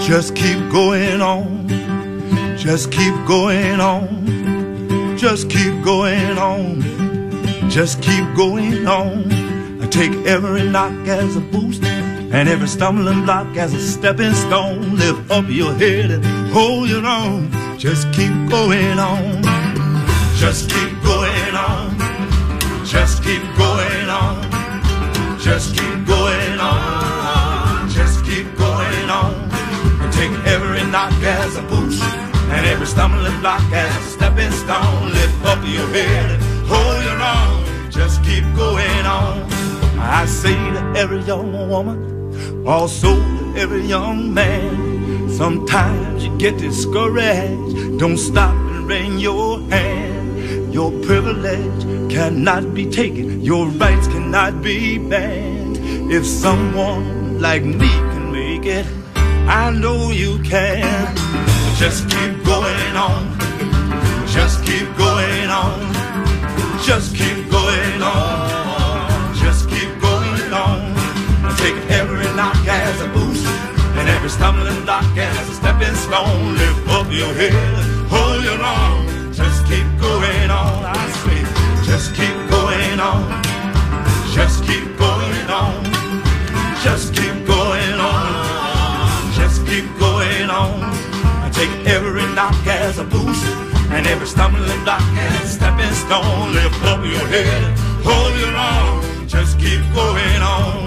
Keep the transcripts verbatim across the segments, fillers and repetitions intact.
Just keep going on. Just keep going on. Just keep going on. Just keep going on. I take every knock as a boost and every stumbling block as a stepping stone. Lift up your head and hold your own. Just keep going on. Just keep going on. Just keep going on. Just keep going on. Just keep going on. I take every knock as a boost and every stumbling block as a stepping stone. Lift up your head and hold your own. Just keep going on. I say to every young woman, also to every young man, sometimes you get discouraged. Don't stop and wring your hand. Your privilege cannot be taken. Your rights cannot be banned. If someone like me can make it, I know you can. Just keep going on. Just keep going on. Just keep going on. Just keep going on. Take every knock as a boost and every stumbling block as a stepping stone. Lift up your head, hold your own. Just keep going on. I say, just keep going on. Just keep going on. Just keep going on. Just keep going on. I take every knock as a boost and every stumbling block as a stepping stone. Lift up your head, hold your own. Just keep going on.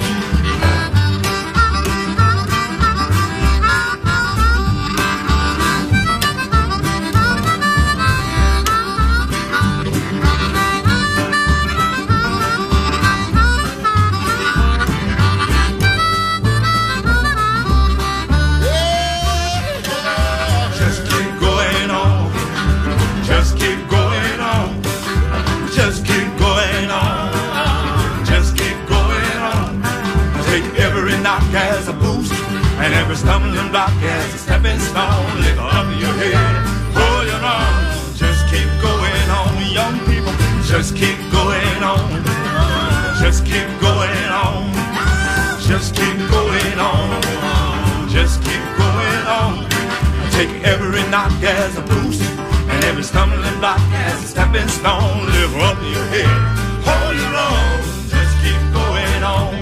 As a boost and every stumbling block as a stepping stone. Lift up your head, hold your own. Just keep going on, young people. Just keep going on. Just keep going on. Just keep going on. Just keep going on. Take every knock as a boost and every stumbling block as a stepping stone. Lift up your head, hold your own. Just keep going on.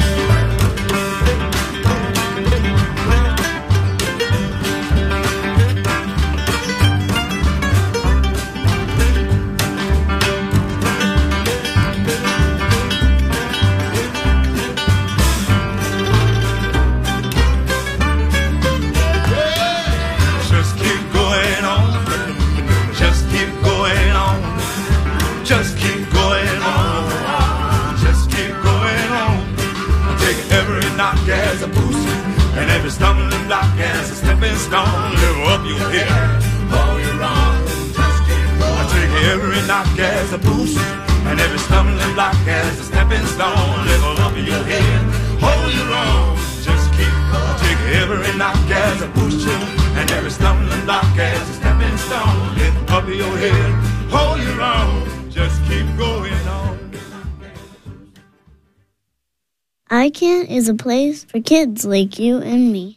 Just keep going on. Just keep going on. Take every knock as a boost and every stumbling block as a stepping stone. Lift up your head, hold your own. Just keep going. I take every knock as a boost and every stumbling block as a stepping stone. Lift up your head, hold your own. Just keep going. I take every knock as a boost and every stumbling block as a stepping stone. Lift up your head, hold your own. Just keep going on. I Can't is a place for kids like you and me.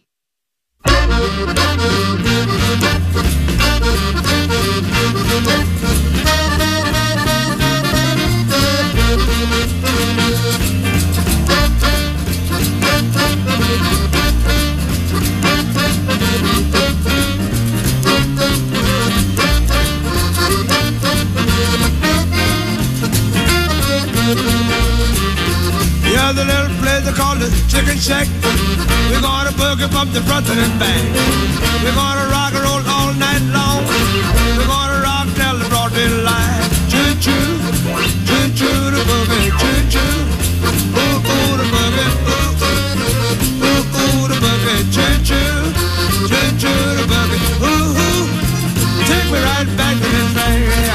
Yeah, the little place they call the Chicken Shack. We're gonna boogie from the front and back. We're gonna rock and roll all night long. We're gonna rock till the broad daylight. Choo choo, choo choo the boogie, choo choo. Ooh ooh the boogie, ooh ooh, ooh ooh the boogie, choo choo, choo choo the boogie, ooh ooh. Take me right back to the train.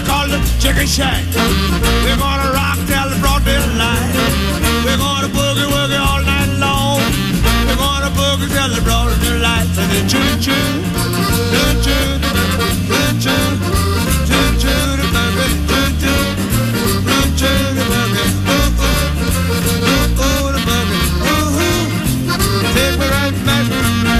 call it Chicken Shack. We're gonna rock till the broad daylight. We're gonna boogie woogie all night long. We're gonna boogie till the broad daylight. And then choo choo, choo choo, choo choo, choo choo, the boogie, choo choo, choo choo, the boogie, ooh ooh, ooh ooh, the boogie, ooh ooh. Take me right back to the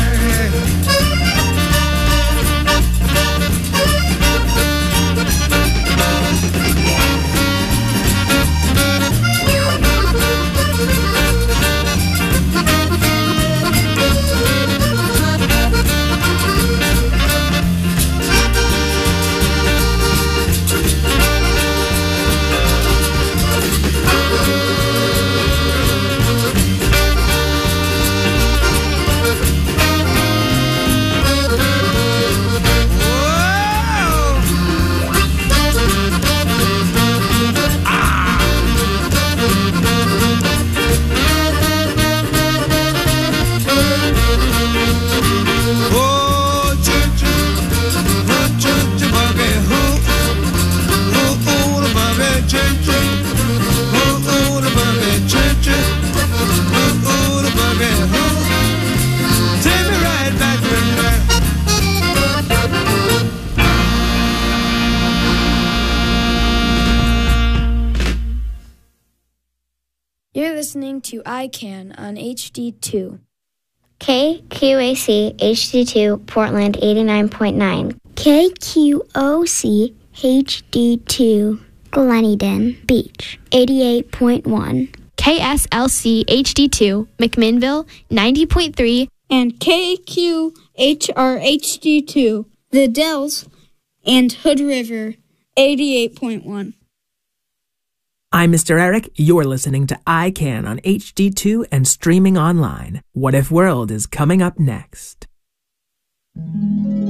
You're listening to I Can on H D two. K Q A C H D two Portland eighty-nine point nine. K Q O C H D two Gleneden Beach eighty-eight point one. K S L C H D two McMinnville ninety point three. And K Q H R H D two The Dells and Hood River eighty-eight point one. I'm Mister Eric. You're listening to I Can on H D two and streaming online. What If World is coming up next.